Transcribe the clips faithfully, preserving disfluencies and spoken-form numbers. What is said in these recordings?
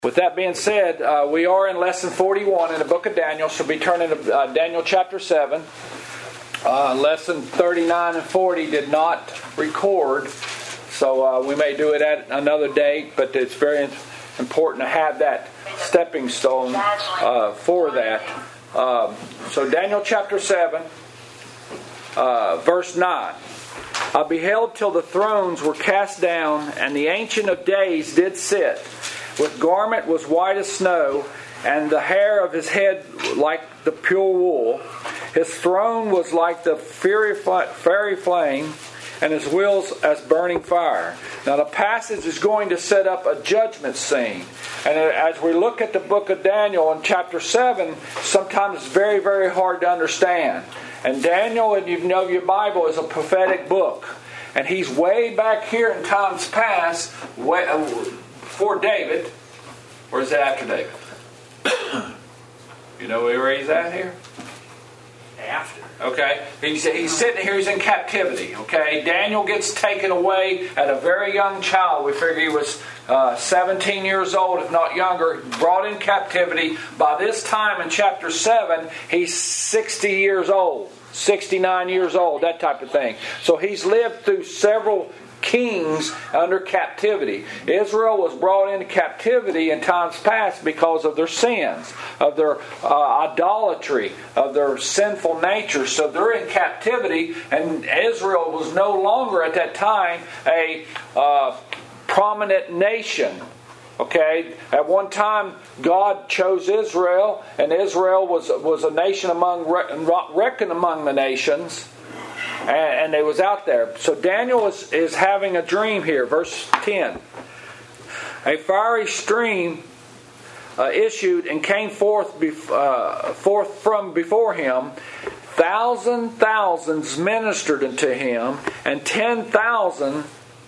With that being said, uh, we are in lesson forty-one in the book of Daniel. So we'll be turning to uh, Daniel chapter seven. Uh, lesson thirty-nine and forty did not record, so uh, we may do it at another date, but it's very important to have that stepping stone uh, for that. Um, so Daniel chapter seven, uh, verse nine. I beheld till the thrones were cast down, and the Ancient of Days did sit. With garment was white as snow, and the hair of his head like the pure wool. His throne was like the fiery flame, and his wheels as burning fire. Now the passage is going to set up a judgment scene. And as we look at the book of Daniel in chapter seven, sometimes it's very, very hard to understand. And Daniel, and you know your Bible, is a prophetic book. And he's way back here in times past, way, uh, before David. Or is it after David? You know where he's at here? After. Okay. He's, he's sitting here, he's in captivity. Okay. Daniel gets taken away at a very young child. We figure he was uh, seventeen years old, if not younger, brought in captivity. By this time in chapter seven, he's sixty years old, sixty-nine years old, that type of thing. So he's lived through several kings under captivity. Israel was brought into captivity in times past because of their sins, of their uh, idolatry, of their sinful nature. So they're in captivity, and Israel was no longer at that time a uh, prominent nation. Okay, at one time God chose Israel, and Israel was was a nation among reckoned among the nations. And they was out there. So Daniel is, is having a dream here. Verse ten. A fiery stream uh, issued and came forth, bef- uh, forth from before him. Thousand thousands ministered unto him, and ten thousand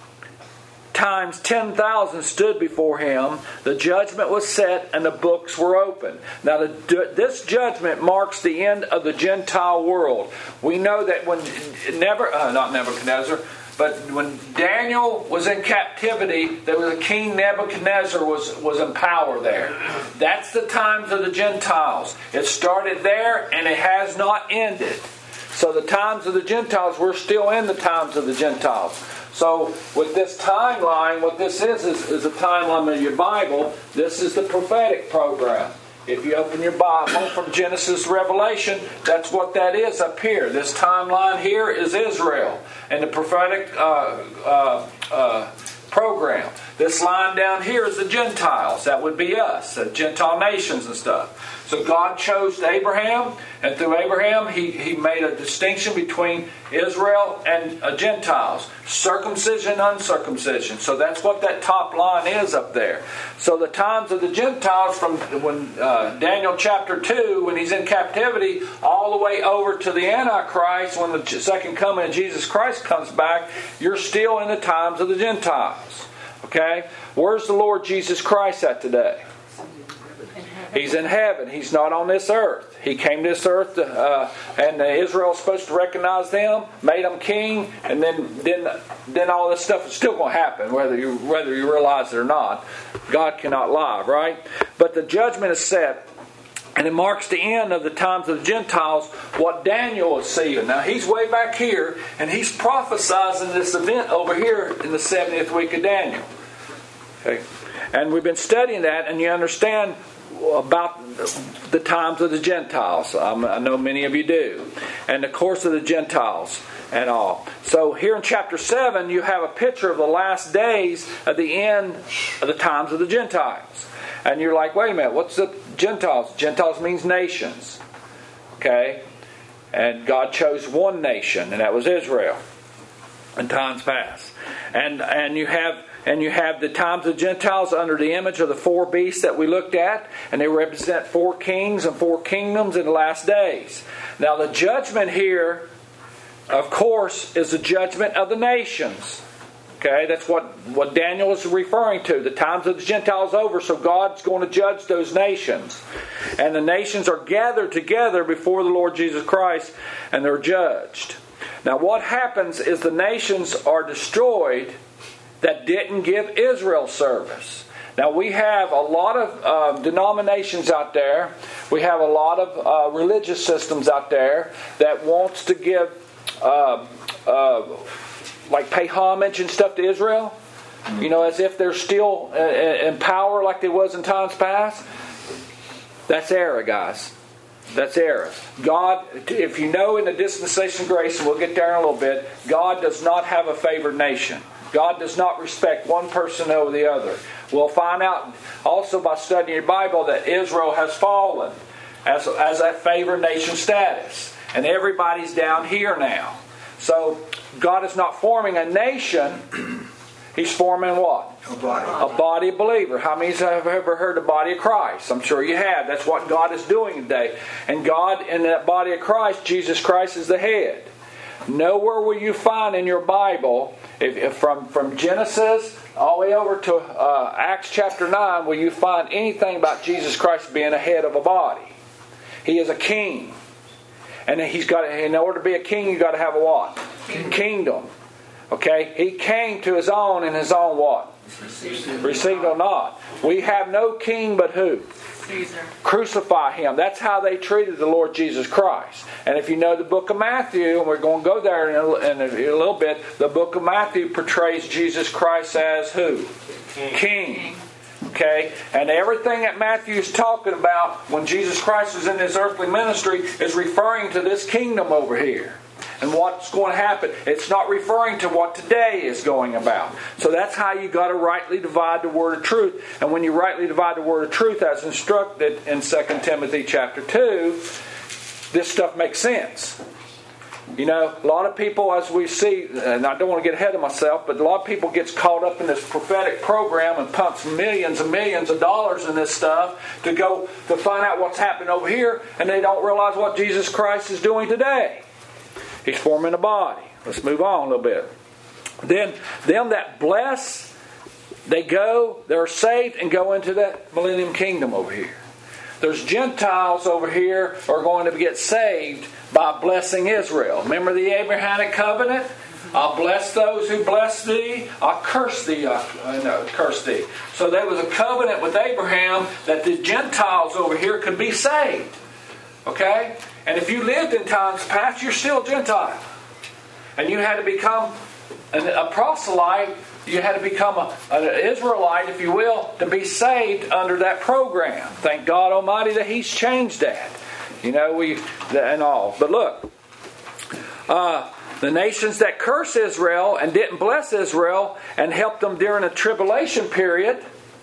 times ten thousand stood before him. The judgment was set, and the books were opened. Now, the, this judgment marks the end of the Gentile world. We know that when never, uh, not Nebuchadnezzar, but when Daniel was in captivity, there was a king Nebuchadnezzar was, was in power there. That's the times of the Gentiles. It started there, and it has not ended. So the times of the Gentiles, we're still in the times of the Gentiles. So with this timeline, what this is, is, is a timeline of your Bible. This is the prophetic program. If you open your Bible from Genesis to Revelation, that's what that is up here. This timeline here is Israel and the prophetic uh, uh, uh, program. This line down here is the Gentiles. That would be us, the Gentile nations and stuff. So God chose Abraham, and through Abraham he, he made a distinction between Israel and uh, Gentiles. Circumcision and uncircumcision. So that's what that top line is up there. So the times of the Gentiles from when uh, Daniel chapter two, when he's in captivity, all the way over to the Antichrist, when the second coming of Jesus Christ comes back, you're still in the times of the Gentiles. Okay? Where's the Lord Jesus Christ at today? He's in heaven. He's not on this earth. He came to this earth, to, uh, and Israel's supposed to recognize them, made them king, and then then then all this stuff is still going to happen, whether you whether you realize it or not. God cannot lie, right? But the judgment is set, and it marks the end of the times of the Gentiles. What Daniel is seeing now, he's way back here, and he's prophesizing this event over here in the seventieth week of Daniel. Okay, and we've been studying that, and you understand about the times of the Gentiles. Um, I know many of you do. And the course of the Gentiles and all. So here in chapter seven, you have a picture of the last days of the end of the times of the Gentiles. And you're like, wait a minute, what's the Gentiles? Gentiles means nations. Okay? And God chose one nation, and that was Israel in times past. And and you have And you have the times of Gentiles under the image of the four beasts that we looked at. And they represent four kings and four kingdoms in the last days. Now the judgment here, of course, is the judgment of the nations. Okay, that's what, what Daniel is referring to. The times of the Gentiles over, so God's going to judge those nations. And the nations are gathered together before the Lord Jesus Christ, and they're judged. Now what happens is the nations are destroyed that didn't give Israel service. Now we have a lot of uh, denominations out there. We have a lot of uh, religious systems out there that wants to give, uh, uh, like pay homage and stuff to Israel. You know, as if they're still uh, in power like they was in times past. That's error, guys. That's error. God, if you know in the dispensation of grace, and we'll get there in a little bit, God does not have a favored nation. God does not respect one person over the other. We'll find out also by studying your Bible that Israel has fallen as, as that favored nation status. And everybody's down here now. So God is not forming a nation. He's forming what? A body. A body of believers. How many have ever heard of the body of Christ? I'm sure you have. That's what God is doing today. And God, in that body of Christ, Jesus Christ is the head. Nowhere will you find in your Bible, if, if from, from Genesis all the way over to uh, Acts chapter nine, will you find anything about Jesus Christ being a head of a body. He is a king. And he's got, in order to be a king, you've got to have a what? Kingdom. Kingdom. Okay? He came to his own, and his own what? Received, Received or not. We have no king but who? Caesar. Crucify him. That's how they treated the Lord Jesus Christ. And if you know the book of Matthew, and we're going to go there in a, in a, in a little bit, the book of Matthew portrays Jesus Christ as who? King. King. Okay? And everything that Matthew is talking about when Jesus Christ was in his earthly ministry is referring to this kingdom over here. And what's going to happen. It's not referring to what today is going about. So that's how you got to rightly divide the word of truth. And when you rightly divide the word of truth as instructed in Second Timothy chapter two, this stuff makes sense. You know, a lot of people, as we see, and I don't want to get ahead of myself, but a lot of people gets caught up in this prophetic program and pumps millions and millions of dollars in this stuff to go to find out what's happening over here, and they don't realize what Jesus Christ is doing today. He's forming a body. Let's move on a little bit. Then, them that bless, they go, they're saved, and go into that millennium kingdom over here. There's Gentiles over here who are going to get saved by blessing Israel. Remember the Abrahamic covenant? I'll bless those who bless thee. I'll curse thee. Uh, no, curse thee. So there was a covenant with Abraham that the Gentiles over here could be saved. Okay? And if you lived in times past, you're still a Gentile. And you had to become an, a proselyte. You had to become a, an Israelite, if you will, to be saved under that program. Thank God Almighty that He's changed that. You know, we and all. But look, uh, the nations that curse Israel and didn't bless Israel and helped them during the tribulation period,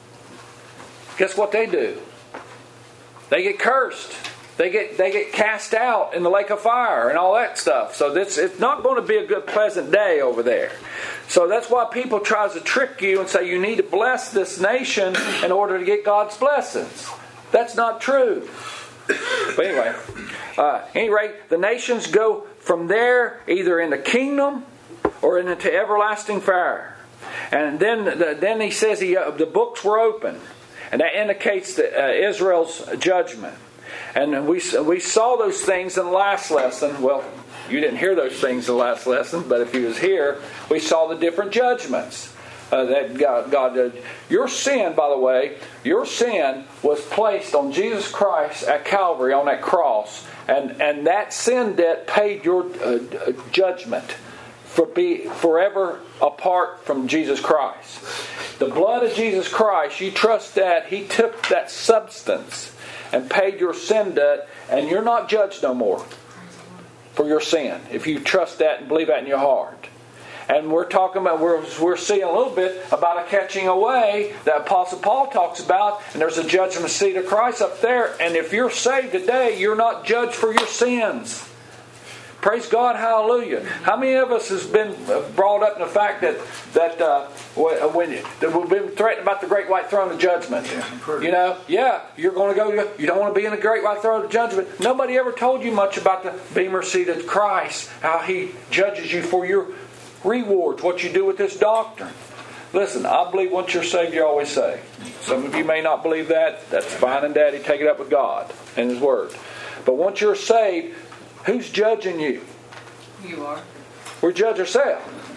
guess what they do? They get cursed. They get they get cast out in the lake of fire and all that stuff. So this it's not going to be a good pleasant day over there. So that's why people try to trick you and say you need to bless this nation in order to get God's blessings. That's not true. But anyway, uh, at any rate, the nations go from there either into kingdom or into everlasting fire. And then the, then he says he, uh, the books were open. And that indicates the, uh, Israel's judgment. And we we saw those things in the last lesson. Well, you didn't hear those things in the last lesson, but if you was here, we saw the different judgments uh, that God, God did. Your sin, by the way, your sin was placed on Jesus Christ at Calvary on that cross, and, and that sin debt paid your uh, judgment for be forever apart from Jesus Christ. The blood of Jesus Christ, you trust that He took that substance and paid your sin debt, and you're not judged no more for your sin if you trust that and believe that in your heart. And we're talking about, we're, we're seeing a little bit about a catching away that Apostle Paul talks about, and there's a judgment seat of Christ up there, and if you're saved today, you're not judged for your sins. Praise God, hallelujah. How many of us has been brought up in the fact that that uh, when that we've been threatened about the great white throne of judgment? You know, yeah, you're going to go. You don't want to be in the great white throne of judgment. Nobody ever told you much about the Bema seat of Christ, how He judges you for your rewards, what you do with this doctrine. Listen, I believe once you're saved, you're always saved. Some of you may not believe that. That's fine and dandy. Take it up with God and His Word. But once you're saved, who's judging you? You are. We judge ourselves.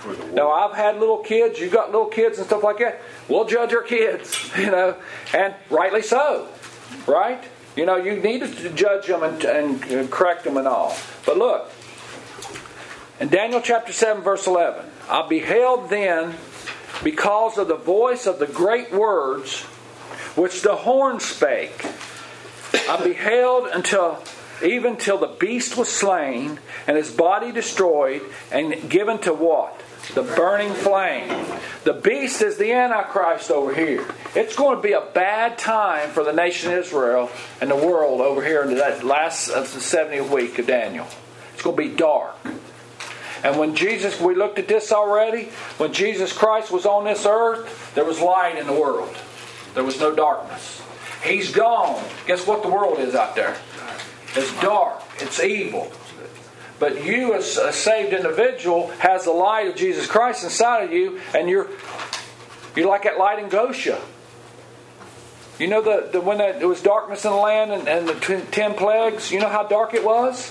for the world. Now, I've had little kids. You've got little kids and stuff like that. We'll judge our kids, you know, and rightly so, right? You know, you need to judge them and, and correct them and all. But look, in Daniel chapter seven, verse eleven, I beheld then, because of the voice of the great words which the horn spake, I beheld until even till the beast was slain, and his body destroyed, and given to what? The burning flame. The beast is the Antichrist over here. It's going to be a bad time for the nation of Israel and the world over here in that last of the seventieth week of Daniel. It's going to be dark. And when Jesus, we looked at this already, when Jesus Christ was on this earth, there was light in the world. There was no darkness. He's gone. Guess what the world is out there? It's dark. It's evil. But you as a saved individual has the light of Jesus Christ inside of you, and you're you're like that light in Goshen. You know the, the when the, it was darkness in the land and, and the t- ten plagues, you know how dark it was?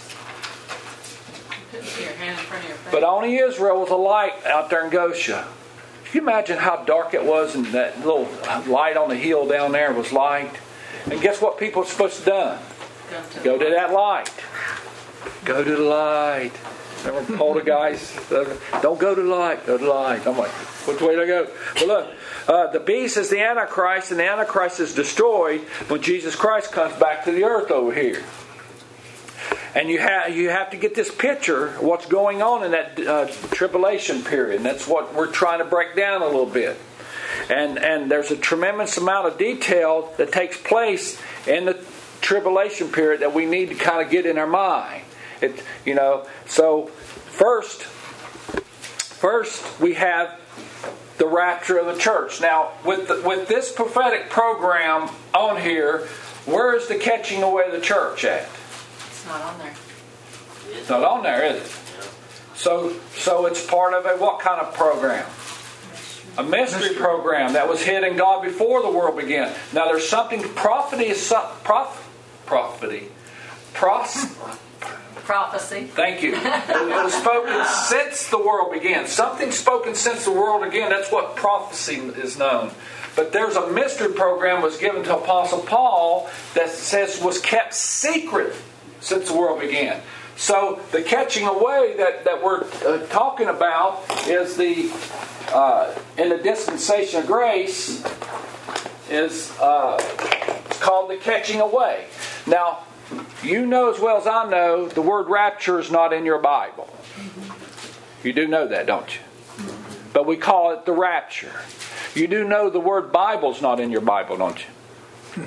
Your hand in front of your face. But only Israel was a light out there in Goshen. Can you imagine how dark it was, and that little light on the hill down there was light? And guess what people are supposed to do? Go to that light. Go to the light. Remember Poltergeist? Don't go to the light. Go to the light. I'm like, which way do I go? Well, look, uh, the beast is the Antichrist, and the Antichrist is destroyed when Jesus Christ comes back to the earth over here. And you have you have to get this picture of what's going on in that uh, tribulation period. And that's what we're trying to break down a little bit. And and there's a tremendous amount of detail that takes place in the tribulation period that we need to kind of get in our mind. It, you know, so first, first we have the rapture of the church. Now, with the, with this prophetic program on here, where is the catching away of the church at? It's not on there. It's not on there, is it? So, so it's part of a what kind of program? A mystery program that was hid in God before the world began. Now, there's something. Prophecy is some, prof, prophecy, pros. Prophecy. Thank you. It was spoken since the world began. Something spoken since the world began. That's what prophecy is known. But there's a mystery program was given to Apostle Paul that says was kept secret since the world began. So the catching away that, that we're uh, talking about is the uh, in the dispensation of grace is uh, it's called the catching away. Now, you know as well as I know the word rapture is not in your Bible. You do know that, don't you? But we call it the rapture. You do know the word Bible's not in your Bible, don't you?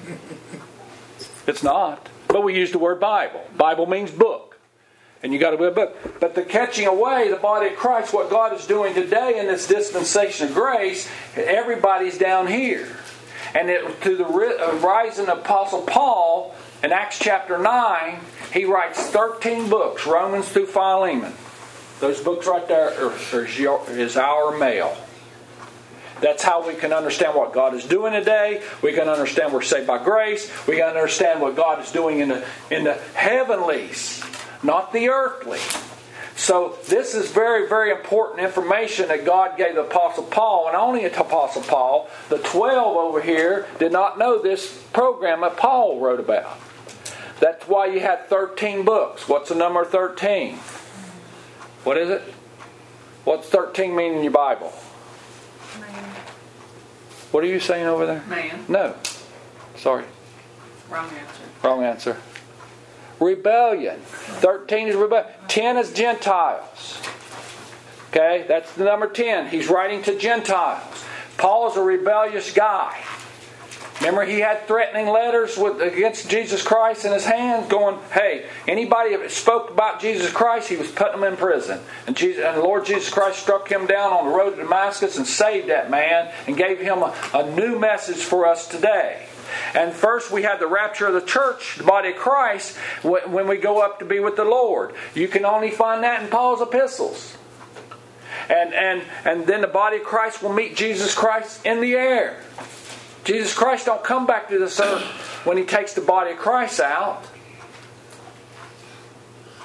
It's not. But we use the word Bible. Bible means book. And you got to be a book. But the catching away, the body of Christ, what God is doing today in this dispensation of grace, everybody's down here. And it, to the rising Apostle Paul, in Acts chapter nine, he writes thirteen books, Romans through Philemon. Those books right there are, are, is our mail. That's how we can understand what God is doing today. We can understand we're saved by grace. We can understand what God is doing in the in the heavenlies, not the earthly. So this is very, very important information that God gave the Apostle Paul, and only to Apostle Paul. The twelve over here did not know this program that Paul wrote about. That's why you had thirteen books. What's the number thirteen? What is it? What's thirteen mean in your Bible? Man. What are you saying over there? Man. No. Sorry. Wrong answer. Wrong answer. Rebellion. thirteen is rebellion. ten is Gentiles. Okay, that's the number ten. He's writing to Gentiles. Paul is a rebellious guy. Remember, he had threatening letters with, against Jesus Christ in his hand, going, hey, anybody that spoke about Jesus Christ, he was putting them in prison. And, Jesus, and the Lord Jesus Christ struck him down on the road to Damascus and saved that man and gave him a, a new message for us today. And first we have the rapture of the church, the body of Christ, when we go up to be with the Lord. You can only find that in Paul's epistles. And, and, and then the body of Christ will meet Jesus Christ in the air. Jesus Christ don't come back to this earth when He takes the body of Christ out.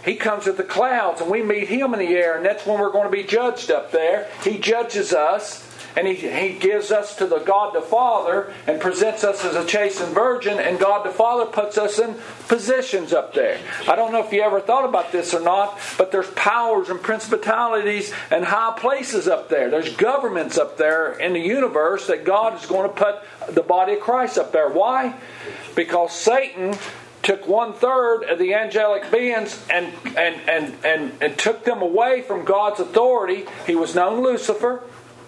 He comes with the clouds, and we meet Him in the air, and that's when we're going to be judged up there. He judges us, and He, he gives us to the God the Father and presents us as a chastened virgin, and God the Father puts us in positions up there. I don't know if you ever thought about this or not, but there's powers and principalities and high places up there. There's governments up there in the universe that God is going to put the body of Christ up there. Why? Because Satan took one third of the angelic beings and, and, and, and, and took them away from God's authority. He was known Lucifer.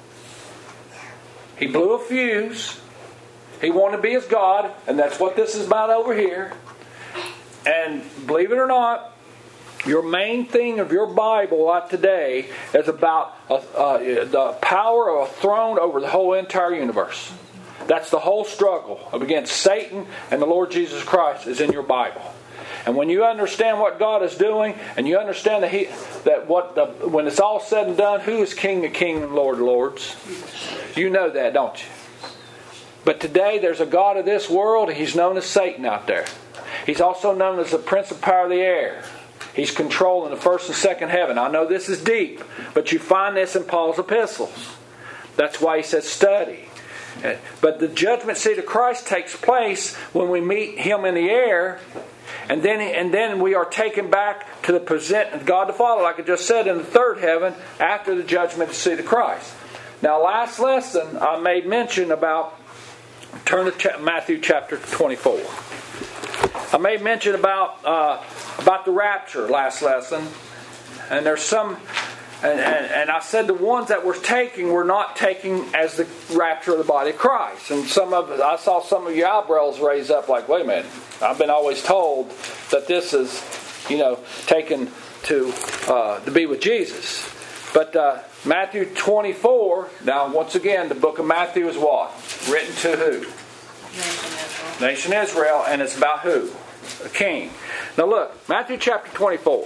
He blew a fuse. He wanted to be as God, and that's what this is about over here. And believe it or not, your main thing of your Bible today is about uh, uh, the power of a throne over the whole entire universe. That's the whole struggle against Satan and the Lord Jesus Christ is in your Bible. And when you understand what God is doing, and you understand that He, that what the, when it's all said and done, who is King of Kings and Lord of Lords? You know that, don't you? But today there's a God of this world, and he's known as Satan out there. He's also known as the Prince of Power of the Air. He's controlling the first and second heaven. I know this is deep, but you find this in Paul's epistles. That's why he says study. But the judgment seat of Christ takes place when we meet Him in the air. And then, and then we are taken back to the present of God the Father, like I just said, in the third heaven after the judgment seat of Christ. Now, last lesson I made mention about, turn to Matthew chapter twenty-four. I made mention about uh, about the rapture last lesson, and there's some, and, and, and I said the ones that we're taking we're not taking as the rapture of the body of Christ. And some of I saw some of your eyebrows raise up, like, wait a minute. I've been always told that this is, you know, taken to uh, to be with Jesus. But uh, Matthew twenty-four, now once again, the book of Matthew is what? Written to who? Nation Israel. Nation Israel, and it's about who? A king. Now look, Matthew chapter twenty-four.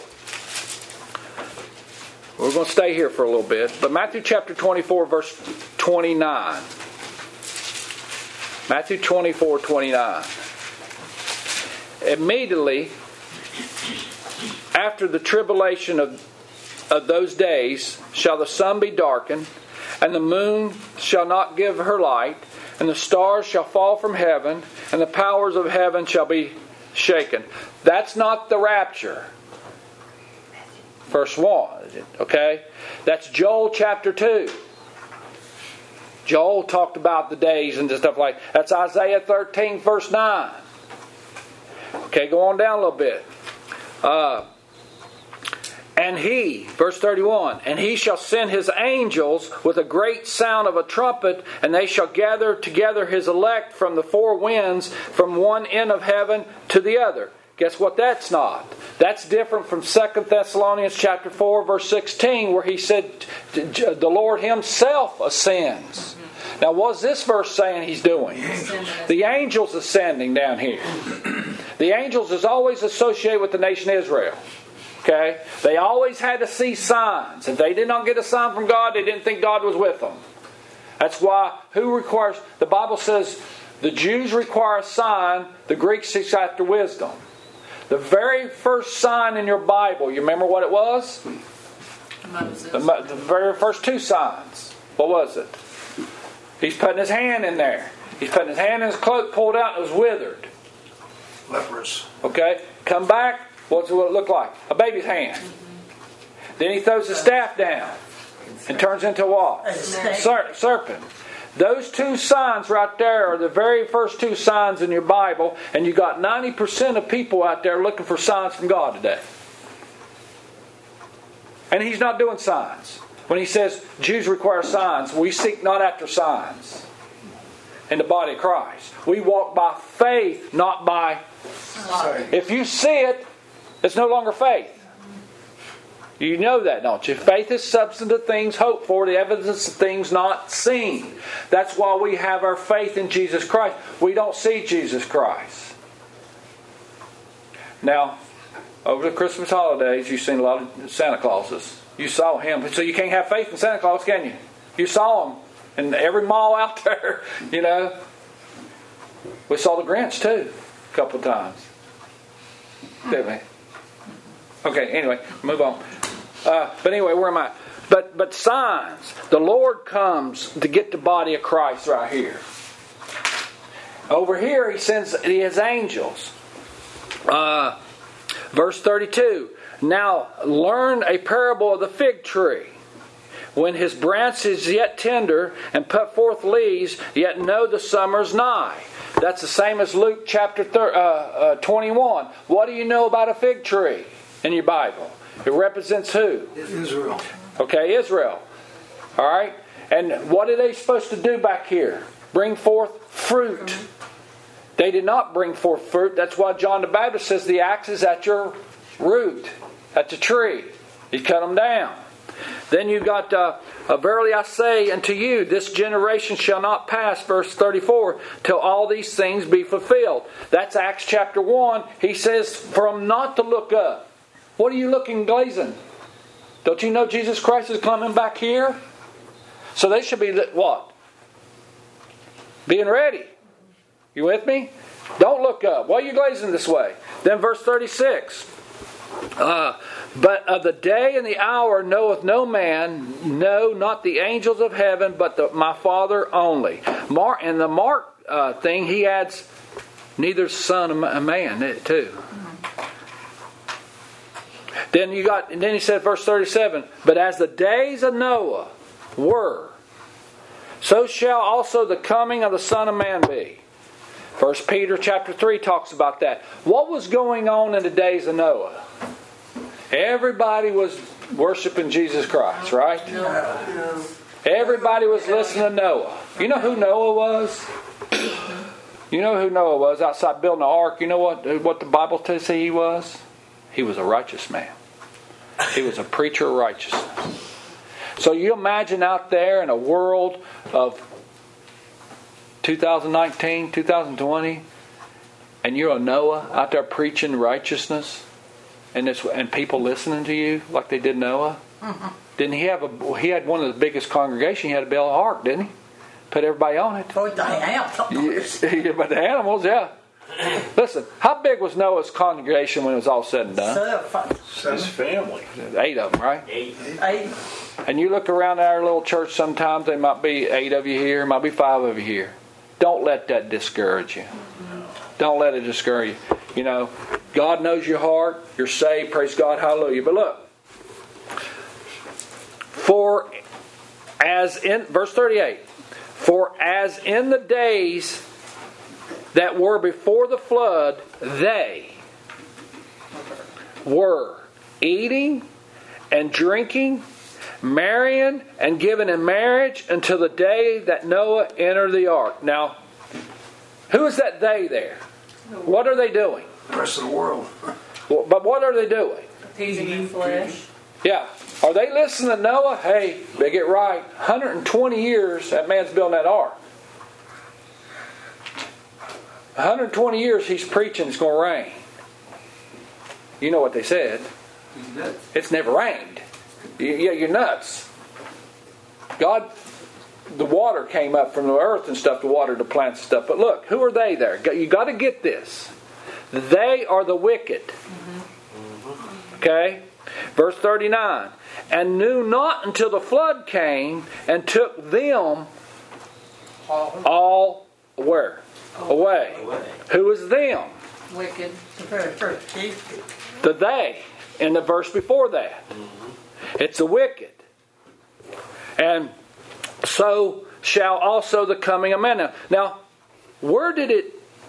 We're going to stay here for a little bit, but Matthew chapter twenty-four, verse twenty-nine. Matthew twenty-four, twenty-nine. Immediately after the tribulation of, of those days shall the sun be darkened, and the moon shall not give her light, and the stars shall fall from heaven, and the powers of heaven shall be shaken. That's not the rapture. Verse one, okay? That's Joel chapter two. Joel talked about the days and stuff like that. That's Isaiah thirteen, verse nine. Okay, go on down a little bit. Uh, and he, verse thirty-one, and he shall send his angels with a great sound of a trumpet, and they shall gather together his elect from the four winds, from one end of heaven to the other. Guess what that's not? That's different from Second Thessalonians chapter four, verse sixteen, where he said the Lord Himself ascends. Now, what's this verse saying He's doing? The angels ascending down here. The angels is always associated with the nation Israel. Okay? They always had to see signs. If they did not get a sign from God, they didn't think God was with them. That's why, who requires, the Bible says, the Jews require a sign, the Greeks seek after wisdom. The very first sign in your Bible, you remember what it was? Moses. The, the very first two signs. What was it? He's putting his hand in there. He's putting his hand in his cloak, pulled out, and it was withered. Leprous. Okay? Come back. What's it look like? A baby's hand. Mm-hmm. Then he throws the staff down and turns into what? A Ser- serpent. Those two signs right there are the very first two signs in your Bible, and you got ninety percent of people out there looking for signs from God today. And He's not doing signs. When He says Jews require signs, we seek not after signs in the body of Christ. We walk by faith, not by sight. If you see it, it's no longer faith. You know that, don't you? Faith is substance of things hoped for, the evidence of things not seen. That's why we have our faith in Jesus Christ. We don't see Jesus Christ. Now, over the Christmas holidays, you've seen a lot of Santa Clauses. You saw him. So you can't have faith in Santa Claus, can you? You saw him in every mall out there, you know. We saw the Grinch too, a couple of times. Didn't we? Okay, anyway, move on. Uh, but anyway, where am I? But but signs. The Lord comes to get the body of Christ right here. Over here, He sends His angels. Uh, verse thirty-two. Now learn a parable of the fig tree. When his branch is yet tender and put forth leaves, yet know the summer's nigh. That's the same as Luke chapter twenty-one. What do you know about a fig tree in your Bible? It represents who? Israel. Okay, Israel. All right. And what are they supposed to do back here? Bring forth fruit. They did not bring forth fruit. That's why John the Baptist says the axe is at your root, at the tree. He cut them down. Then you got, uh, uh, verily I say unto you, this generation shall not pass, verse thirty-four, till all these things be fulfilled. That's Acts chapter one. He says, for them not to look up. What are you looking glazing? Don't you know Jesus Christ is coming back here? So they should be, what? Being ready. You with me? Don't look up. Why are you glazing this way? Then verse thirty-six. Uh, but of the day and the hour knoweth no man, no, not the angels of heaven, but the, my Father only. Mark, and the Mark uh, thing, he adds, neither son of man, too. Mm-hmm. Then you got, and then he said, verse thirty-seven, but as the days of Noah were, so shall also the coming of the Son of Man be. First Peter chapter three talks about that. What was going on in the days of Noah? Everybody was worshiping Jesus Christ, right? Everybody was listening to Noah. You know who Noah was? You know who Noah was outside building the ark? You know what, what the Bible says he was? He was a righteous man. He was a preacher of righteousness. So you imagine out there in a world of two thousand nineteen, two thousand twenty, and you're a Noah out there preaching righteousness, and this, and people listening to you like they did Noah. Mm-hmm. Didn't he have a? He had one of the biggest congregations. He had to build an ark, didn't he? Put everybody on it. For the animals. Yeah, but the animals, yeah. Listen, how big was Noah's congregation when it was all said and done? His family. Eight of them, right? Eight. Eight. And you look around our little church sometimes, there might be eight of you here, might be five of you here. Don't let that discourage you. Don't let it discourage you. You know, God knows your heart. You're saved. Praise God. Hallelujah. But look. For as in, verse thirty-eight. For as in the days that were before the flood, they were eating and drinking, marrying and giving in marriage until the day that Noah entered the ark. Now, who is that they there? What are they doing? The rest of the world. Well, but what are they doing? Appeasing the flesh. Yeah. Are they listening to Noah? Hey, they get right. one hundred twenty years that man's building that ark. one hundred twenty years he's preaching it's going to rain. You know what they said. It's never rained. Yeah, you're nuts. God, the water came up from the earth and stuff to water the plants and stuff. But look, who are they there? You got to get this. They are the wicked. Okay? Verse thirty-nine. And knew not until the flood came and took them all where? Away. Who is them? Wicked. The they in the verse before that. It's the wicked. And so shall also the coming of man. Now, now where did it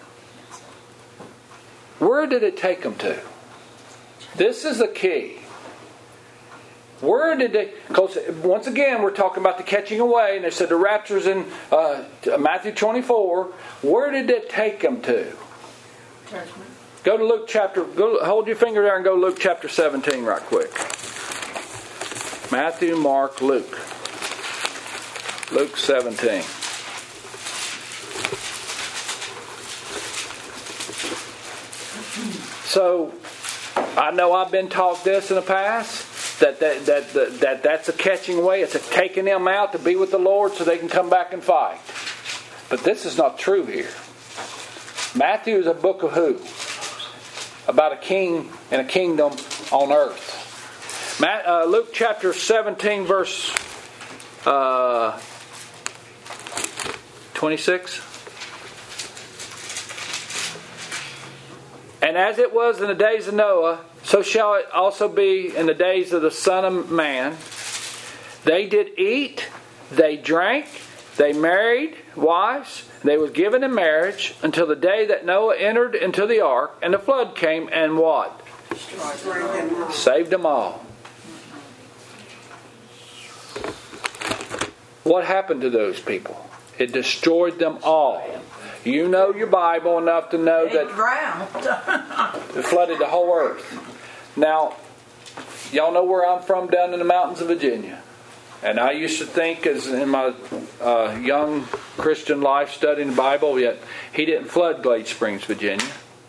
where did it take them to? This is the key. Where did they? Because once again, we're talking about the catching away, and they said the rapture's in uh, Matthew twenty-four. Where did it take them to? Judgment. Go to Luke chapter. Go, hold your finger there and go Luke chapter seventeen right quick. Matthew, Mark, Luke. Luke seventeen. So, I know I've been taught this in the past. That that, that that that that's a catching away. It's a taking them out to be with the Lord so they can come back and fight. But this is not true here. Matthew is a book of who? about a king and a kingdom on earth. Matt, uh, Luke chapter seventeen, verse uh, twenty-six. And as it was in the days of Noah, so shall it also be in the days of the Son of Man. They did eat, they drank, they married wives, they were given in marriage until the day that Noah entered into the ark, and the flood came and what? Saved them all. What happened to those people? It destroyed them all. You know your Bible enough to know They that drowned. it flooded the whole earth. Now, y'all know where I'm from down in the mountains of Virginia. And I used to think, as in my uh, young Christian life studying the Bible, yet he didn't flood Glade Springs, Virginia.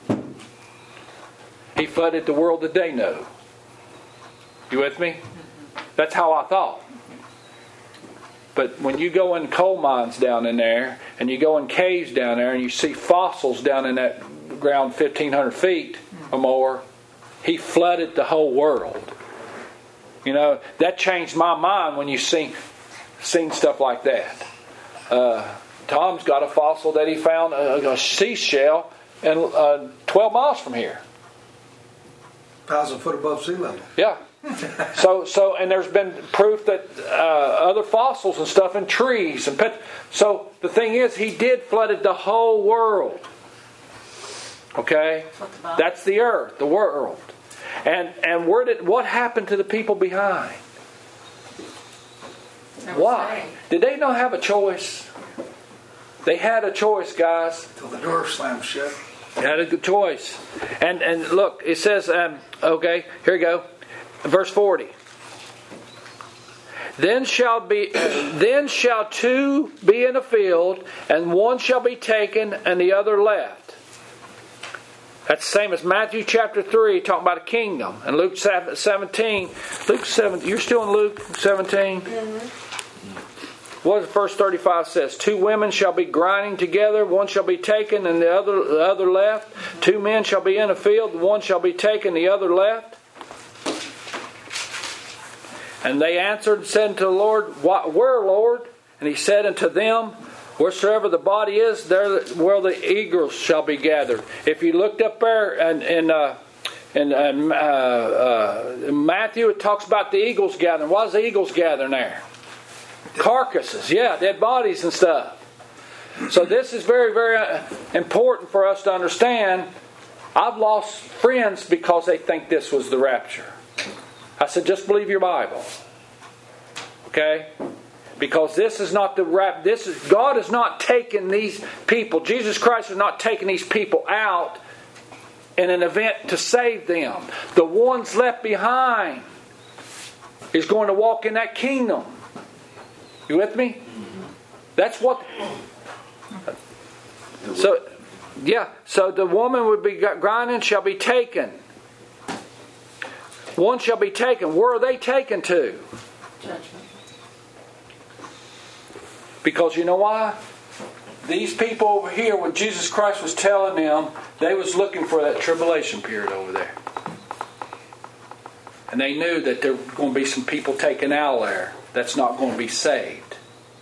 He flooded the world that they know. You with me? That's how I thought. But when you go in coal mines down in there, and you go in caves down there, and you see fossils down in that ground fifteen hundred feet or more, he flooded the whole world. You know, that changed my mind when you seen, seen stuff like that. Uh, Tom's got a fossil that he found, a, a seashell, and uh, twelve miles from here. Thousand foot above sea level. Yeah. So, so, and there's been proof that uh, other fossils and stuff in trees and pet. So the thing is, he did flooded the whole world. Okay, that's the earth, the world, and and where did what happened to the people behind? Why did they not have a choice? They had a choice, guys. Till the door slammed shut. They had a good choice, and and look, it says, um, okay, here we go. Verse forty. Then shall be, then shall two be in a field, and one shall be taken, and the other left. That's the same as Matthew chapter three, talking about a kingdom, and Luke seventeen. Luke seven. You're still in Luke seventeen. Mm-hmm. What does verse thirty-five says? Two women shall be grinding together; one shall be taken, and the other the other left. Mm-hmm. Two men shall be in a field; one shall be taken, the other left. And they answered and said unto the Lord, Where, Lord? And he said unto them, Wheresoever the body is, there where the eagles shall be gathered. If you looked up there and in, uh, in uh, uh, Matthew, it talks about the eagles gathering. Why is the eagles gathering there? Carcasses, yeah, dead bodies and stuff. So this is very, very important for us to understand. I've lost friends because they think this was the rapture. I said, just believe your Bible. Okay? Because this is not the rap. This is God is not taking these people. Jesus Christ is not taking these people out in an event to save them. The ones left behind is going to walk in that kingdom. You with me? That's what. So, yeah. So the woman would be grinding shall be taken. One shall be taken. Where are they taken to? Judgment. Because you know why? These people over here, when Jesus Christ was telling them, they was looking for that tribulation period over there. And they knew that there were going to be some people taken out there that's not going to be saved.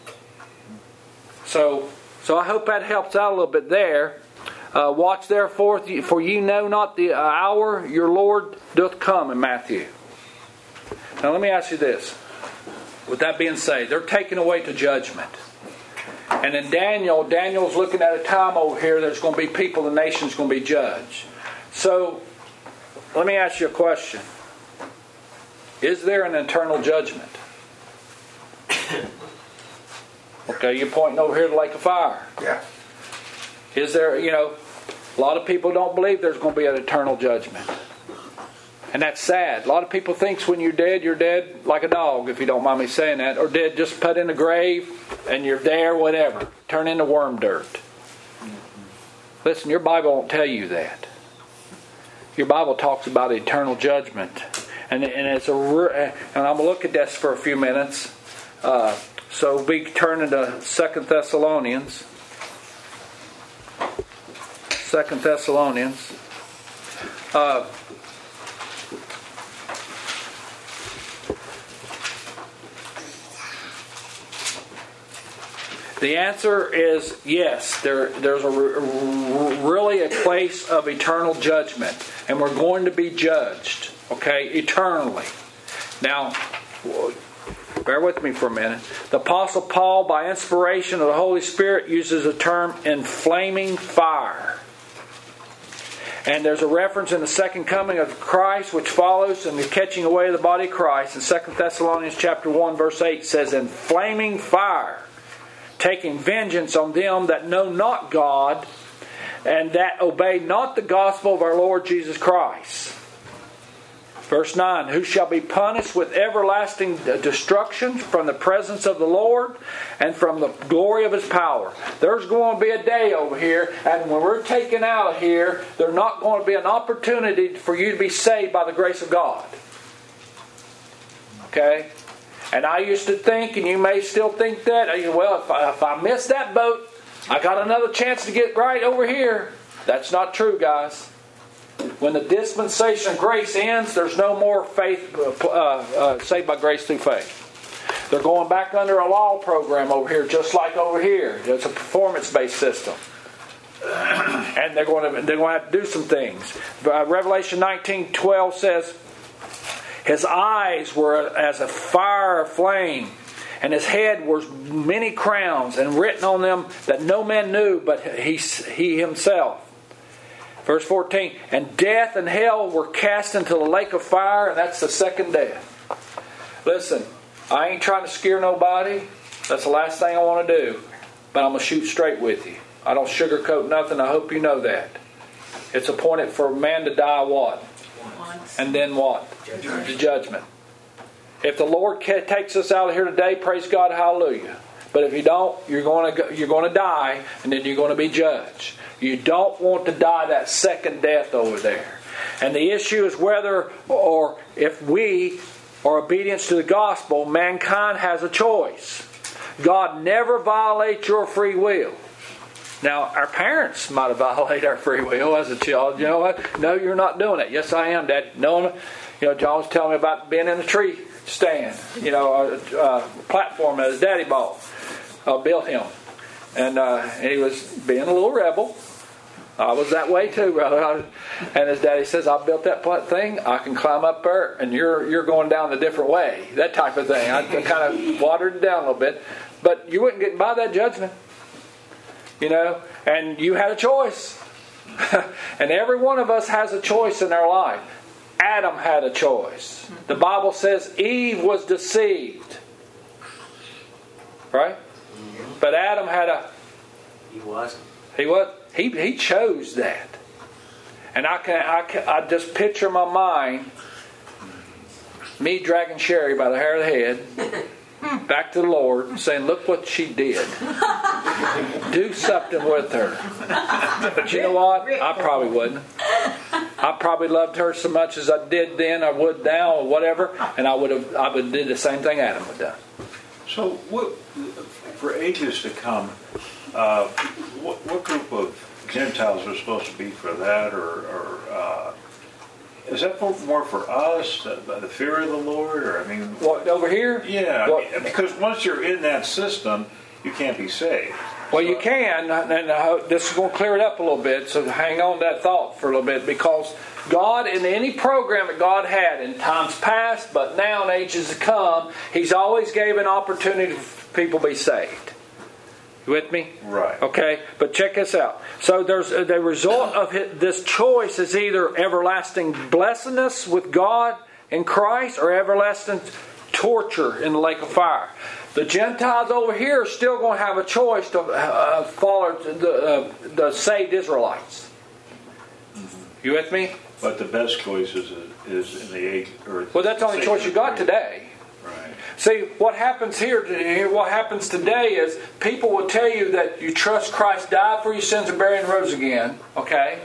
So, so I hope that helps out a little bit there. Uh, watch therefore, for you know not the hour your Lord doth come, in Matthew. Now let me ask you this. With that being said, they're taken away to judgment. And in Daniel, Daniel's looking at a time over here there's going to be people, the nation's going to be judged. So, let me ask you a question. Is there an eternal judgment? Okay, you're pointing over here to the lake of fire. Yeah. Is there, you know, a lot of people don't believe there's going to be an eternal judgment. And that's sad. A lot of people think when you're dead, you're dead like a dog, if you don't mind me saying that. Or dead just put in a grave and you're there, whatever. Turn into worm dirt. Listen, your Bible won't tell you that. Your Bible talks about eternal judgment. And, and it's a and I'm going to look at this for a few minutes. Uh, so we turn to Second Thessalonians. Second Thessalonians. Uh, The answer is yes. There, there's a, really a place of eternal judgment, and we're going to be judged, okay, eternally. Now, bear with me for a minute. The Apostle Paul, by inspiration of the Holy Spirit, uses the term "inflaming fire." And there's a reference in the second coming of Christ which follows in the catching away of the body of Christ. In Second Thessalonians chapter one, verse eight says, "In flaming fire, taking vengeance on them that know not God, and that obey not the gospel of our Lord Jesus Christ." Verse nine, "Who shall be punished with everlasting destruction from the presence of the Lord and from the glory of His power." There's going to be a day over here, and when we're taken out of here, there's not going to be an opportunity for you to be saved by the grace of God. Okay? And I used to think, and you may still think that, well, if I, if I miss that boat, I got another chance to get right over here. That's not true, guys. When the dispensation of grace ends, there's no more faith uh, uh, saved by grace through faith. They're going back under a law program over here, just like over here. It's a performance-based system. And they're going to they're going to have to do some things. Uh, Revelation nineteen twelve says, "His eyes were as a fire of flame, and his head was many crowns, and written on them that no man knew but he, he himself." Verse fourteen, "And death and hell were cast into the lake of fire," and that's the second death. Listen, I ain't trying to scare nobody. That's the last thing I want to do. But I'm going to shoot straight with you. I don't sugarcoat nothing. I hope you know that. It's appointed for man to die what? Once. And then what? Judgment. The judgment. If the Lord takes us out of here today, praise God, hallelujah. But if you don't, you're going to go, you're going to die, and then you're going to be judged. You don't want to die that second death over there. And the issue is whether or if we are obedient to the gospel, mankind has a choice. God never violates your free will. Now, our parents might have violated our free will as a child. You know what? No, you're not doing it. Yes, I am, Dad. No, you know, John was telling me about being in a tree stand. You know, a, a platform that his daddy bought. Uh, built him. And, uh, and he was being a little rebel. I was that way too, brother. And his daddy says, "I built that thing. I can climb up there, and you're you're going down a different way." That type of thing. I kind of watered it down a little bit, but you wouldn't get by that judgment, you know. And you had a choice, and every one of us has a choice in our life. Adam had a choice. The Bible says Eve was deceived, right? But Adam had a. He wasn't. He was. He he chose that, and I can I can, I just picture in my mind me dragging Sherry by the hair of the head back to the Lord, saying, "Look what she did. Do something with her." But you know what? I probably wouldn't. I probably loved her so much as I did then, I would now, or whatever, and I would have I would have did the same thing Adam would have done. So, what, for ages to come, uh, what, what group of Gentiles are supposed to be for that, or, or uh, is that for, more for us, the, the fear of the Lord, or I mean, What over here? yeah, What? I mean, because once you're in that system, you can't be saved. Well, you can, and uh, this is going to clear it up a little bit, so hang on to that thought for a little bit, because God, in any program that God had in times past, but now in ages to come, He's always gave an opportunity for people to be saved. You with me? Right. Okay, but check this out. So there's uh, the result of his, this choice is either everlasting blessedness with God in Christ or everlasting torture in the lake of fire. The Gentiles over here are still going to have a choice to uh, follow the, uh, the saved Israelites. You with me? But the best choice is, is in the age. Or Well, that's the only choice you got today. Right. See, what happens here, what happens today is people will tell you that you trust Christ died for your sins and buried and rose again, okay?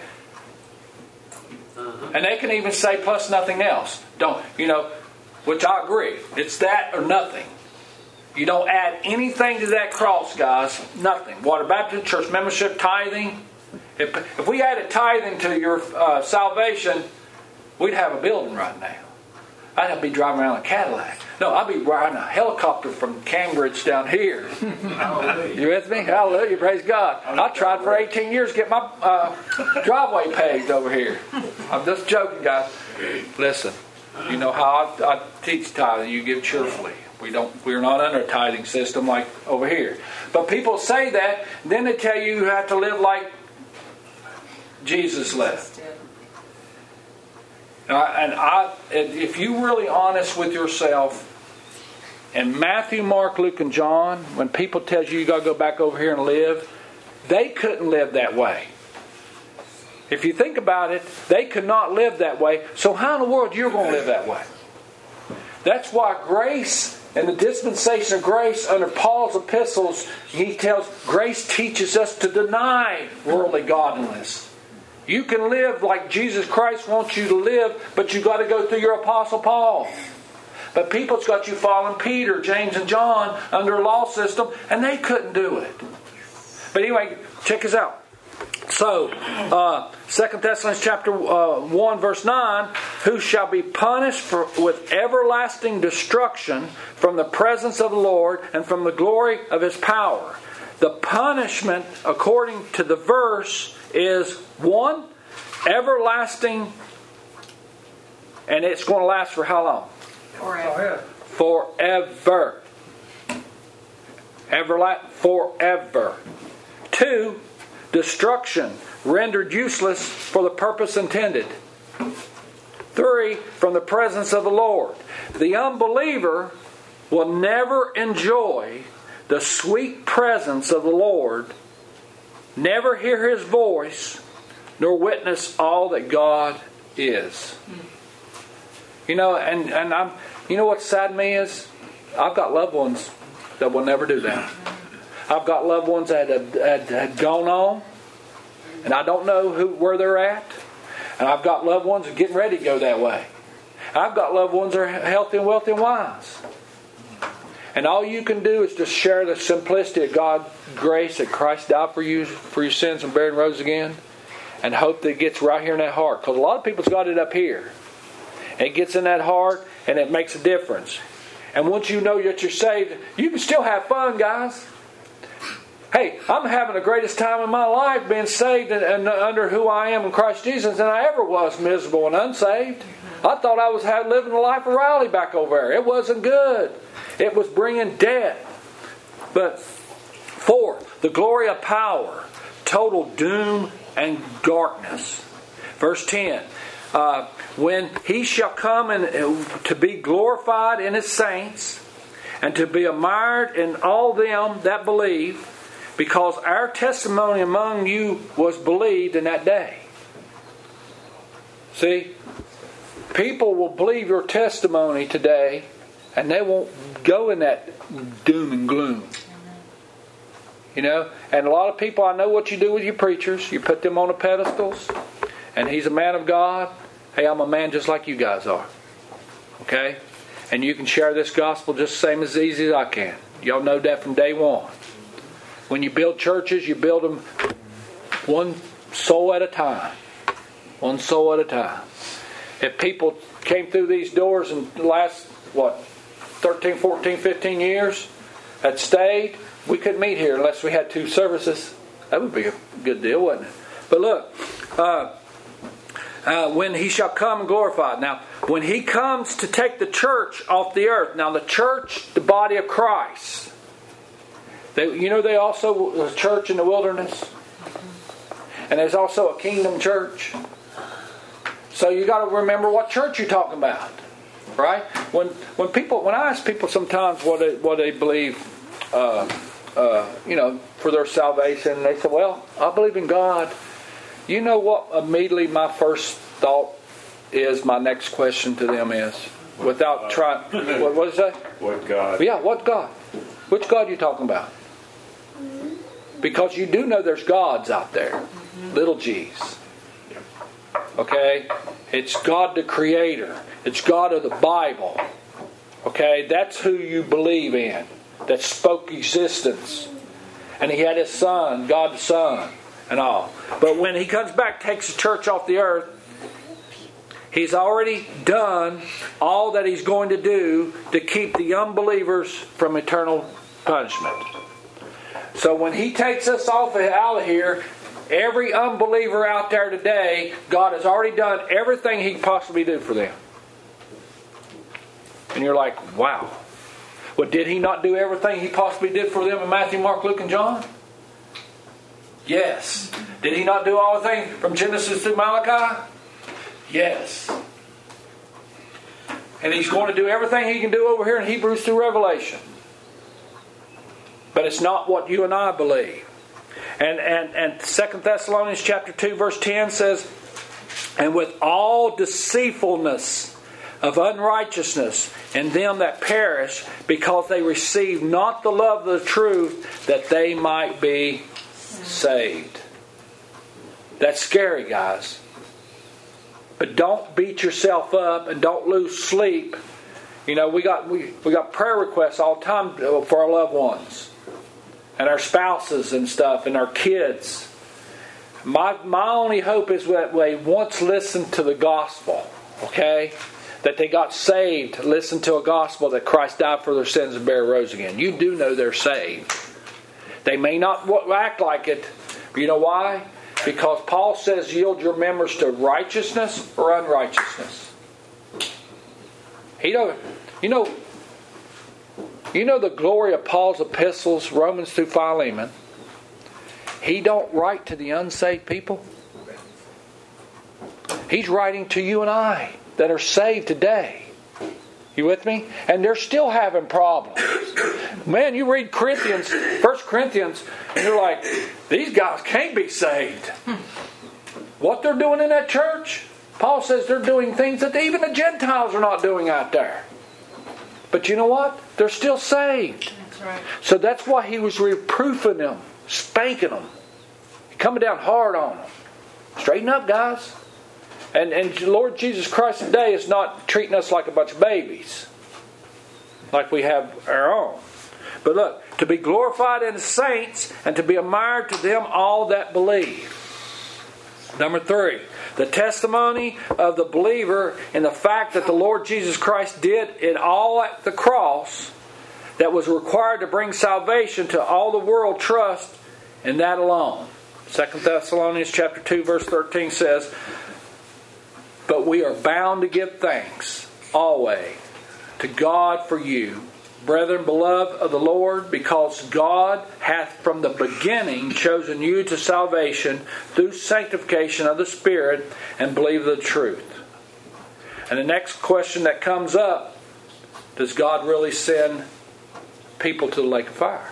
Uh-huh. And they can even say plus nothing else. Don't, you know, which I agree. It's that or nothing. You don't add anything to that cross, guys. Nothing. Water baptism, church membership, tithing. If, if we added tithing to your uh, salvation, we'd have a building right now. I'd be driving around a Cadillac. No, I'd be riding a helicopter from Cambridge down here. You with me? Hallelujah, praise God. I tried for eighteen years to get my uh, driveway paved over here. I'm just joking, guys. Listen, you know how I, I teach tithing. You give cheerfully. We don't. We're not under a tithing system like over here. But people say that, then they tell you you have to live like Jesus lived. And I, and I, if you're really honest with yourself, and Matthew, Mark, Luke, and John, when people tell you you got to go back over here and live, they couldn't live that way. If you think about it, they could not live that way. So how in the world you're going to live that way? That's why grace and the dispensation of grace under Paul's epistles, he tells grace teaches us to deny worldly godliness. You can live like Jesus Christ wants you to live, but you've got to go through your Apostle Paul. But people's got you following Peter, James, and John under a law system, and they couldn't do it. But anyway, check this out. So, uh, Second Thessalonians chapter uh, one, verse nine, who shall be punished for, with everlasting destruction from the presence of the Lord and from the glory of His power. The punishment, according to the verse, is one, everlasting, and it's going to last for how long? Forever. Forever. Everla- forever. Two, destruction, rendered useless for the purpose intended. Three, from the presence of the Lord. The unbeliever will never enjoy the sweet presence of the Lord, never hear His voice, nor witness all that God is. You know, and, and I'm you know what sad me is? I've got loved ones that will never do that. I've got loved ones that had, had, had gone on, and I don't know who where they're at. And I've got loved ones that are getting ready to go that way. I've got loved ones that are healthy and wealthy and wise. And all you can do is just share the simplicity of God's grace that Christ died for you, for your sins and buried and rose again, and hope that it gets right here in that heart. Because a lot of people's got it up here. It gets in that heart, and it makes a difference. And once you know that you're saved, you can still have fun, guys. Hey, I'm having the greatest time in my life being saved and, and under who I am in Christ Jesus than I ever was miserable and unsaved. I thought I was living the life of Riley back over there. It wasn't good. It was bringing death. But four, the glory of power, total doom and darkness. Verse ten. Uh, when He shall come and uh, to be glorified in His saints, and to be admired in all them that believe, because our testimony among you was believed in that day. See, people will believe your testimony today, and they won't go in that doom and gloom. You know, and a lot of people, I know what you do with your preachers. You put them on the pedestals, and he's a man of God. Hey, I'm a man just like you guys are. Okay? And you can share this gospel just the same as easy as I can. Y'all know that from day one. When you build churches, you build them one soul at a time. One soul at a time. If people came through these doors in the last, what, thirteen, fourteen, fifteen years, had stayed, we couldn't meet here unless we had two services. That would be a good deal, wouldn't it? But look, uh, uh, when He shall come glorified. Now, when He comes to take the church off the earth. Now, the church, the body of Christ. They, you know, they also was a church in the wilderness. And there's also a kingdom church. So you got to remember what church you're talking about, right? When when people when I ask people sometimes what they, what they believe, uh, uh, you know, for their salvation, they say, "Well, I believe in God." You know what? Immediately, my first thought is my next question to them is, without trying, what, what is that? What God? Yeah, what God? Which God are you talking about? Because you do know there's gods out there, little g's. Okay? It's God the Creator. It's God of the Bible. Okay? That's who you believe in. That spoke existence. And He had His Son, God the Son. and all. But when He comes back, takes the church off the earth, He's already done all that He's going to do to keep the unbelievers from eternal punishment. So when He takes us off out of here, every unbeliever out there today, God has already done everything He could possibly do for them. And you're like, wow. Well, did He not do everything He possibly did for them in Matthew, Mark, Luke, and John? Yes. Did He not do all the things from Genesis to Malachi? Yes. And He's going to do everything He can do over here in Hebrews through Revelation. But it's not what you and I believe. And and and Second Thessalonians chapter two verse ten says, and with all deceitfulness of unrighteousness in them that perish, because they receive not the love of the truth, that they might be saved. That's scary, guys. But don't beat yourself up and don't lose sleep. You know, we got we, we got prayer requests all the time for our loved ones and our spouses and stuff and our kids. My my only hope is that they once listened to the gospel, okay? That they got saved, listened to a gospel that Christ died for their sins and buried, rose again. You do know they're saved. They may not act like it. But you know why? Because Paul says, yield your members to righteousness or unrighteousness. He don't, you know, you know the glory of Paul's epistles, Romans through Philemon. He don't write to the unsaved people. He's writing to you and I that are saved today. You with me? And they're still having problems. Man, you read Corinthians, First Corinthians, and you're like, these guys can't be saved. What they're doing in that church, Paul says they're doing things that even the Gentiles are not doing out there. But you know what? They're still saved. That's right. So that's why he was reproofing them, spanking them, coming down hard on them. Straighten up, guys. And and Lord Jesus Christ today is not treating us like a bunch of babies, like we have our own. But look, to be glorified in the saints and to be admired to them all that believe. Number three, the testimony of the believer in the fact that the Lord Jesus Christ did it all at the cross that was required to bring salvation to all the world trust in that alone. Second Thessalonians chapter two verse thirteen says, but we are bound to give thanks always to God for you, brethren beloved of the Lord, because God hath from the beginning chosen you to salvation through sanctification of the Spirit and believe the truth. And the next question that comes up, does God really send people to the lake of fire?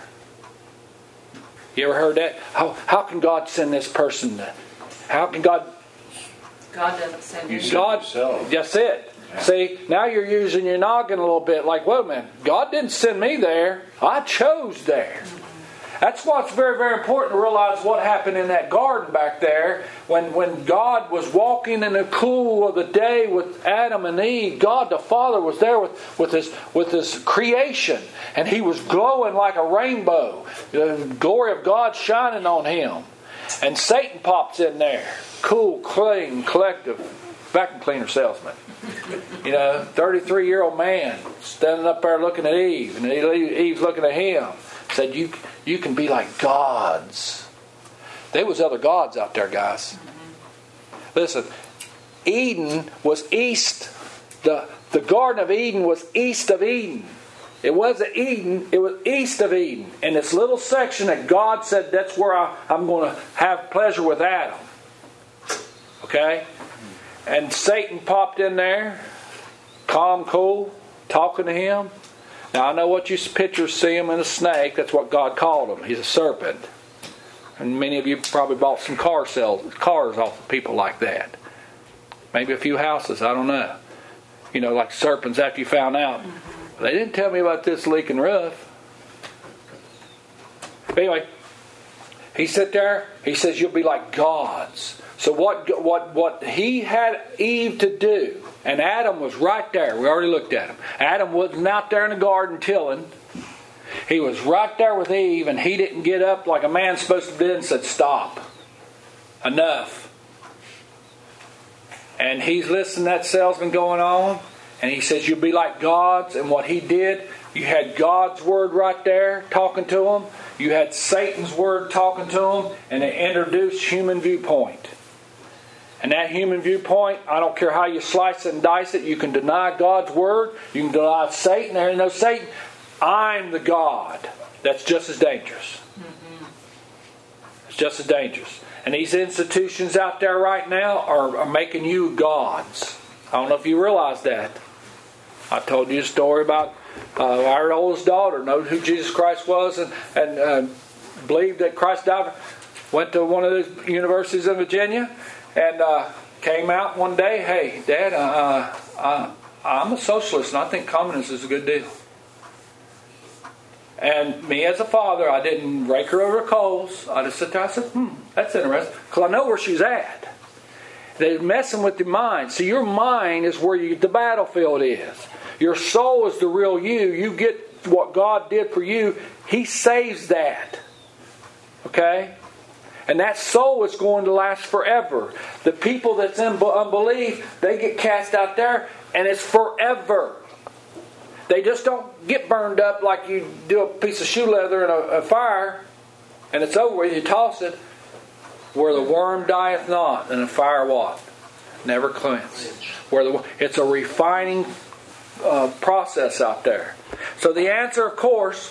You ever heard that? How, how can God send this person? How can God... God doesn't send you. God, yourself. That's it. Yeah. See, now you're using your noggin a little bit. Like, wait a minute, God didn't send me there. I chose there. That's why it's very, very important to realize what happened in that garden back there when, when God was walking in the cool of the day with Adam and Eve. God the Father was there with, with, his, with his creation, and He was glowing like a rainbow. The glory of God shining on Him. And Satan pops in there. Cool, clean, collective vacuum cleaner salesman. You know, thirty-three-year-old man standing up there looking at Eve, and Eve's looking at him. Said, "You, you can be like gods." There was other gods out there, guys. Listen, Eden was east. the The Garden of Eden was east of Eden. It wasn't Eden, it was east of Eden. In this little section that God said, that's where I, I'm going to have pleasure with Adam. Okay? And Satan popped in there, calm, cool, talking to him. Now I know what you pictures see him in a snake. That's what God called him. He's a serpent. And many of you probably bought some car sales, cars off of people like that. Maybe a few houses, I don't know. You know, like serpents after you found out. They didn't tell me about this leaking roof. But anyway, he sat there. He says, you'll be like gods. So what, what, what he had Eve to do, and Adam was right there. We already looked at him. Adam wasn't out there in the garden tilling. He was right there with Eve, and he didn't get up like a man's supposed to do and said, stop. Enough. And he's listening to that salesman going on, and he says, you'll be like gods. And what he did, you had God's word right there talking to him. You had Satan's word talking to him, and it introduced human viewpoint. And that human viewpoint, I don't care how you slice it and dice it, you can deny God's word, you can deny Satan. There ain't no Satan. I'm the God. That's just as dangerous. Mm-hmm. It's just as dangerous. And these institutions out there right now are, are making you gods. I don't know if you realize that. I told you a story about uh, our oldest daughter knows who Jesus Christ was and, and uh, believed that Christ died. Went to one of those universities in Virginia and uh, came out one day, hey, Dad, uh, uh, I'm a socialist and I think communism is a good deal. And me as a father, I didn't rake her over the coals. I just sat there, I said, hmm, that's interesting. Because I know where she's at. They're messing with your mind. So your mind is where you, the battlefield is. Your soul is the real you. You get what God did for you. He saves that. Okay? And that soul is going to last forever. The people that's in unbelief, they get cast out there and it's forever. They just don't get burned up like you do a piece of shoe leather in a, a fire and it's over with. You toss it. Where the worm dieth not and the fire what? Never cleanse. Where the, it's a refining uh, process out there. So the answer, of course,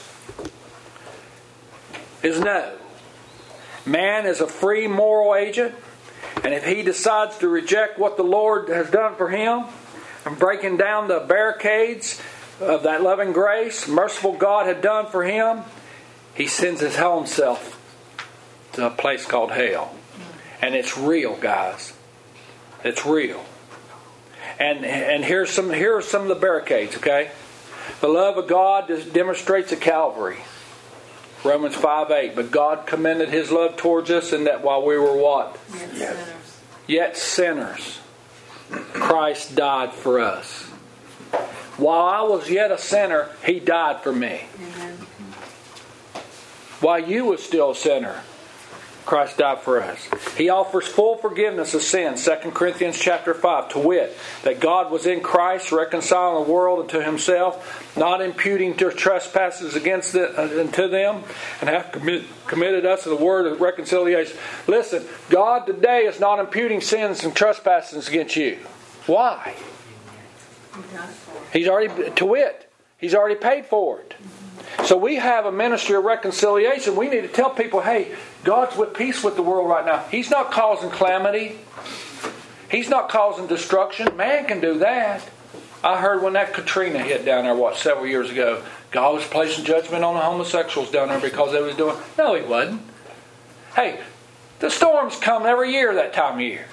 is no. Man is a free moral agent, and if he decides to reject what the Lord has done for him and breaking down the barricades of that loving grace, merciful God had done for him, he sends his own self to a place called hell. And it's real, guys. It's real. And and here's some here are some of the barricades, okay? The love of God demonstrates at Calvary. Romans five eight. But God commended His love towards us in that while we were what? Yet sinners. Yet sinners. Christ died for us. While I was yet a sinner, He died for me. Amen. While you was still a sinner, Christ died for us. He offers full forgiveness of sins. Second Corinthians chapter five. To wit, that God was in Christ reconciling the world unto Himself, not imputing their trespasses against the, uh, unto them, and hath commit, committed us to the word of reconciliation. Listen, God today is not imputing sins and trespasses against you. Why? He's already, to wit, He's already paid for it. So we have a ministry of reconciliation. We need to tell people, hey, God's with peace with the world right now. He's not causing calamity. He's not causing destruction. Man can do that. I heard when that Katrina hit down there, what, several years ago, God was placing judgment on the homosexuals down there because they was doing... No, He wasn't. Hey, the storms come every year that time of year.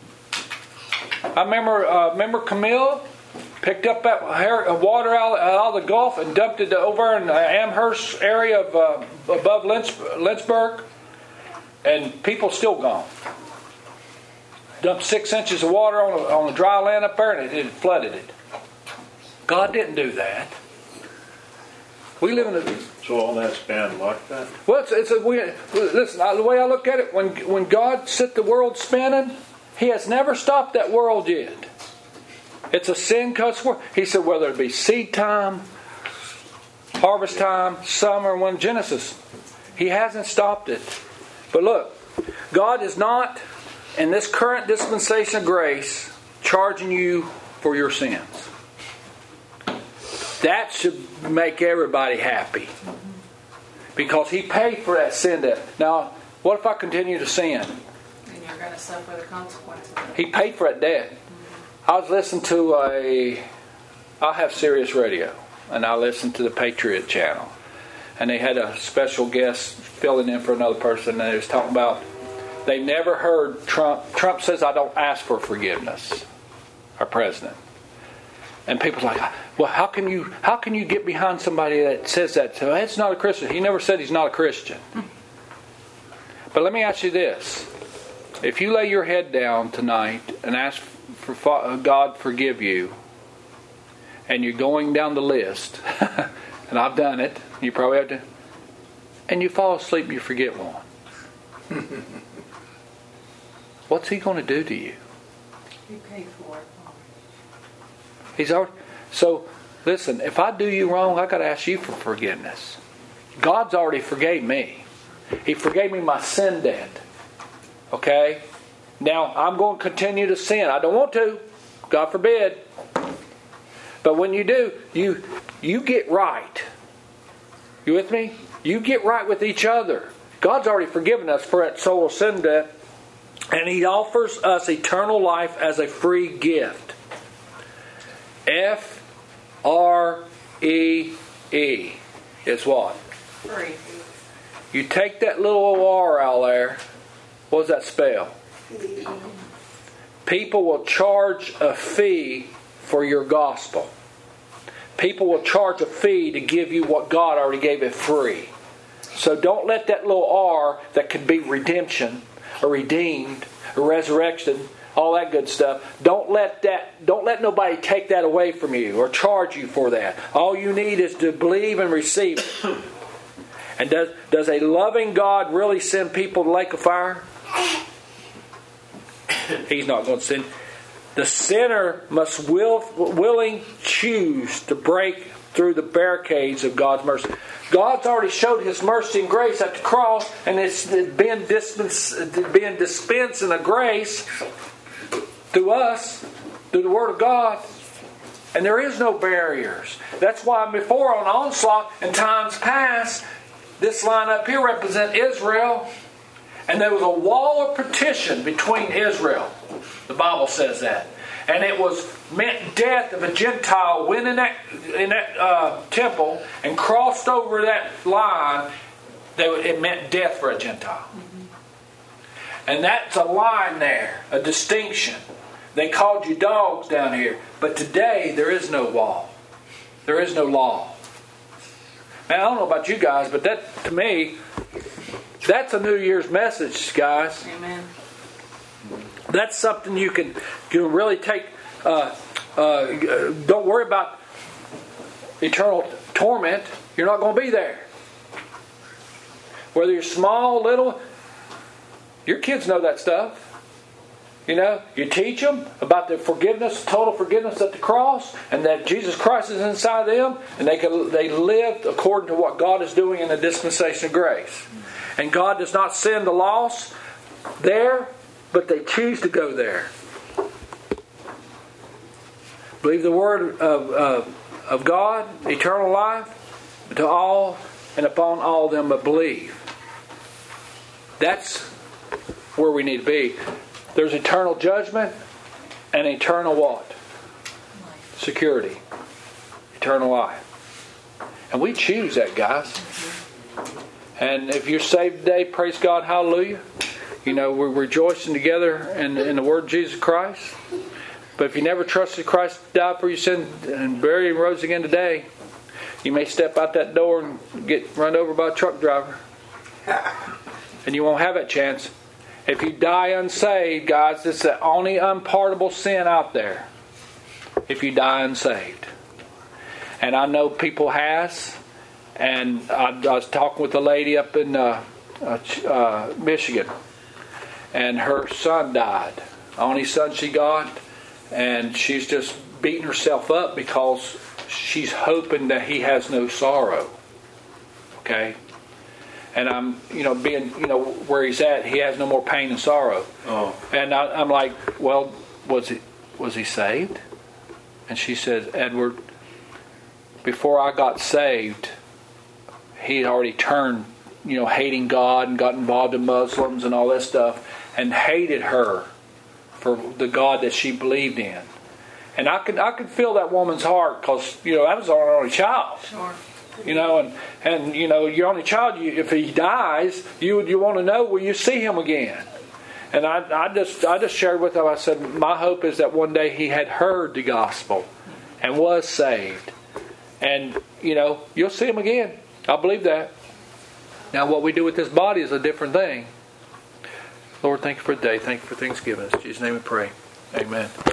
I remember, uh, remember Camille... picked up that water out of the Gulf and dumped it over in the Amherst area of uh, above Lynchburg, and people still gone. Dumped six inches of water on a, on the dry land up there, and it, it flooded it. God didn't do that. We live in a... So all that's bad luck then? Well, it's, it's a... We, listen, the way I look at it, when when God set the world spinning, He has never stopped that world yet. It's a sin-cussed world. He said whether it be seed time, harvest time, summer, when Genesis. He hasn't stopped it. But look, God is not, in this current dispensation of grace, charging you for your sins. That should make everybody happy. Because He paid for that sin debt. Now, what if I continue to sin? And you're going to suffer the consequences of it. He paid for that debt. I was listening to a... I have Sirius Radio, and I listened to the Patriot Channel. And they had a special guest filling in for another person, and they was talking about... They never heard Trump... Trump says, I don't ask for forgiveness. Our president. And people's like, well, how can you how can you get behind somebody that says that? So it's not a Christian. He never said he's not a Christian. But let me ask you this. If you lay your head down tonight and ask for God forgive you, and you're going down the list, and I've done it, you probably have to, and you fall asleep and you forget one. what's He going to do to you? He paid for it. He's already. So, listen, if I do you wrong, I got to ask you for forgiveness. God's already forgave me. He forgave me my sin debt. Okay? Now, I'm going to continue to sin. I don't want to. God forbid. But when you do, you you get right. You with me? You get right with each other. God's already forgiven us for that soul sin debt. And He offers us eternal life as a free gift. F R E E is what? Free. You take that little R out there. What does that spell? People will charge a fee for your gospel. People will charge a fee to give you what God already gave it free. So don't let that little R that could be redemption or redeemed or resurrection, all that good stuff, don't let that don't let nobody take that away from you or charge you for that. All you need is to believe and receive it. And does does a loving God really send people to the lake of fire? He's not going to send. The sinner must will, willing choose to break through the barricades of God's mercy. God's already showed His mercy and grace at the cross, and it's been dispensed, being dispensed in a grace through us, through the Word of God. And there is no barriers. That's why before on onslaught in times past, this line up here represents Israel. And there was a wall of partition between Israel. The Bible says that. And it was meant death if a Gentile went in that, in that uh, temple and crossed over that line. They, it meant death for a Gentile. Mm-hmm. And that's a line there, a distinction. They called you dogs down here. But today, there is no wall. There is no law. Man, I don't know about you guys, but that, to me, that's a New Year's message, guys. Amen. That's something you can, can really take. Uh, uh, don't worry about eternal torment. You're not going to be there. Whether you're small, little, your kids know that stuff. You know, you teach them about the forgiveness, total forgiveness at the cross, and that Jesus Christ is inside of them, and they can they live according to what God is doing in the dispensation of grace. And God does not send the lost there, but they choose to go there. Believe the word of, uh, of God, eternal life, to all and upon all them that believe. That's where we need to be. There's eternal judgment and eternal what? Security. Eternal life. And we choose that, guys. And if you're saved today, praise God, hallelujah. You know, we're rejoicing together in, in the Word of Jesus Christ. But if you never trusted Christ to die for your sin and buried and rose again today, you may step out that door and get run over by a truck driver. And you won't have that chance. If you die unsaved, guys, it's the only unpardonable sin out there. If you die unsaved. And I know people has. And I, I was talking with a lady up in uh, uh, Michigan. And her son died. The only son she got. And she's just beating herself up because she's hoping that he has no sorrow. Okay? And I'm, you know, being, you know, where he's at, he has no more pain and sorrow. Oh. And I, I'm like, well, was he, was he saved? And she says, Edward, before I got saved, he had already turned, you know, hating God and got involved in Muslims and all that stuff, and hated her for the God that she believed in. And I could, I could feel that woman's heart because, you know, that was our only child. Sure. You know, and, and you know, your only child, you, if he dies, you you want to know, will you see him again? And I, I just I just shared with him, I said, my hope is that one day he had heard the gospel and was saved. And, you know, you'll see him again. I believe that. Now, what we do with this body is a different thing. Lord, thank you for the day. Thank you for Thanksgiving. In Jesus' name we pray. Amen.